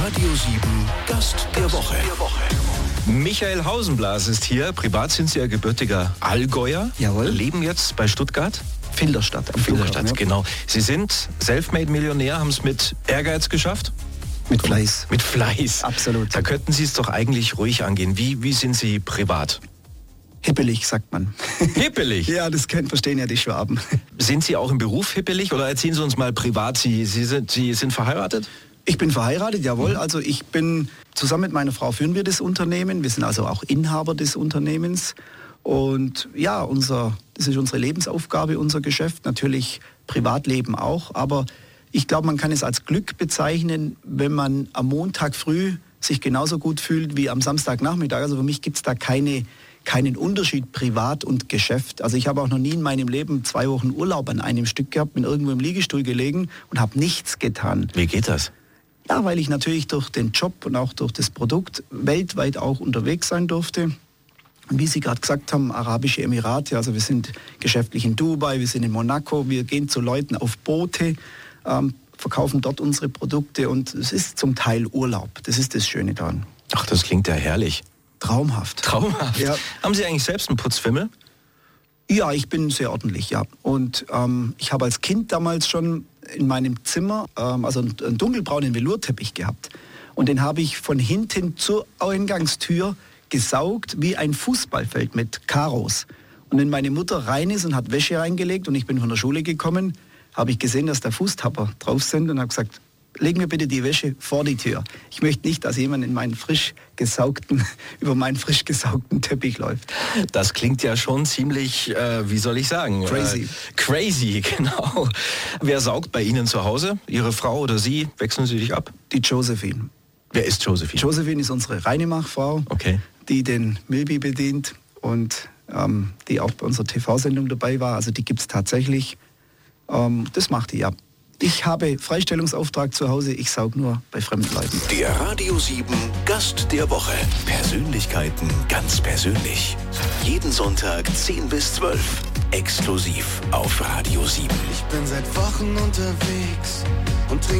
Radio 7 Gast der Woche. Michael Hausenblas ist hier. Privat sind Sie ja gebürtiger Allgäuer. Jawohl. Leben jetzt bei Stuttgart. Filderstadt. Filderstadt, genau. Sie sind Selfmade-Millionär, haben es mit Ehrgeiz geschafft? Mit Fleiß. Mit Fleiß. Absolut. Da könnten Sie es doch eigentlich ruhig angehen. Wie sind Sie privat? Hippelig, sagt man. Hippelig? Ja, das verstehen ja die Schwaben. Sind Sie auch im Beruf hippelig oder erzählen Sie uns mal privat, Sie sind verheiratet? Ich bin verheiratet, jawohl. Also ich bin, zusammen mit meiner Frau führen wir das Unternehmen. Wir sind also auch Inhaber des Unternehmens. Und ja, das ist unsere Lebensaufgabe, unser Geschäft. Natürlich Privatleben auch. Aber ich glaube, man kann es als Glück bezeichnen, wenn man am Montag früh sich genauso gut fühlt wie am Samstagnachmittag. Also für mich gibt es da keinen Unterschied Privat und Geschäft. Also ich habe auch noch nie in meinem Leben 2 Wochen Urlaub an einem Stück gehabt, bin irgendwo im Liegestuhl gelegen und habe nichts getan. Wie geht das? Ja, weil ich natürlich durch den Job und auch durch das Produkt weltweit auch unterwegs sein durfte. Und wie Sie gerade gesagt haben, Arabische Emirate, also wir sind geschäftlich in Dubai, wir sind in Monaco, wir gehen zu Leuten auf Boote, verkaufen dort unsere Produkte und es ist zum Teil Urlaub. Das ist das Schöne daran. Ach, das klingt ja herrlich. Traumhaft. Traumhaft? Ja. Haben Sie eigentlich selbst einen Putzfimmel? Ja, ich bin sehr ordentlich, ja. Und ich habe als Kind damals schon in meinem Zimmer also einen dunkelbraunen Velourteppich gehabt. Und den habe ich von hinten zur Eingangstür gesaugt wie ein Fußballfeld mit Karos. Und wenn meine Mutter rein ist und hat Wäsche reingelegt und ich bin von der Schule gekommen, habe ich gesehen, dass da Fußtapper drauf sind und habe gesagt, leg mir bitte die Wäsche vor die Tür. Ich möchte nicht, dass jemand über meinen frisch gesaugten Teppich läuft. Das klingt ja schon ziemlich, wie soll ich sagen? Crazy. Crazy, genau. Wer saugt bei Ihnen zu Hause? Ihre Frau oder Sie? Wechseln Sie sich ab? Die Josephine. Wer ist Josephine? Josephine ist unsere Reinmachfrau, Okay. die den Milby bedient und die auch bei unserer TV-Sendung dabei war. Also die gibt es tatsächlich. Das macht die, ja. Ich habe Freistellungsauftrag zu Hause, ich saug nur bei fremden Leuten. Der Radio 7 Gast der Woche. Persönlichkeiten ganz persönlich. Jeden Sonntag 10 bis 12. Exklusiv auf Radio 7. Ich bin seit Wochen unterwegs und trinke